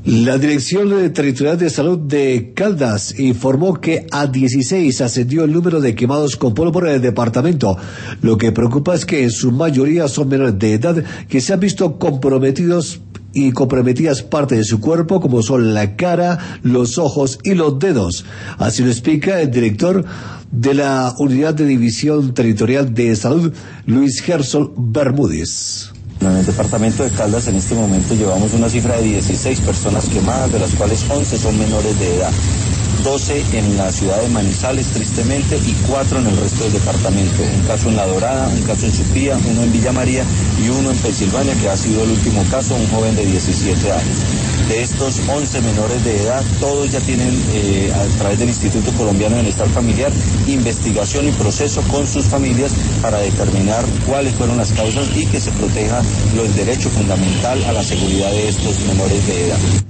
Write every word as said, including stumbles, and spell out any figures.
La Dirección Territorial de Salud de Caldas informó que a dieciséis ascendió el número de quemados con pólvora en el departamento. Lo que preocupa es que en su mayoría son menores de edad que se han visto comprometidos y comprometidas partes de su cuerpo, como son la cara, los ojos y los dedos. Así lo explica el director de la Unidad de División Territorial de Salud, Luis Gerson Bermúdez. En el departamento de Caldas en este momento llevamos una cifra de dieciséis personas quemadas, de las cuales once son menores de edad, doce en la ciudad de Manizales tristemente y cuatro en el resto del departamento, un caso en La Dorada, un caso en Supía, uno en Villa María y uno en Pensilvania, que ha sido el último caso, un joven de diecisiete años. De estos once menores de edad, todos ya tienen eh, a través del Instituto Colombiano de Bienestar Familiar investigación y proceso con sus familias para determinar cuáles fueron las causas y que se proteja el derecho fundamental a la seguridad de estos menores de edad.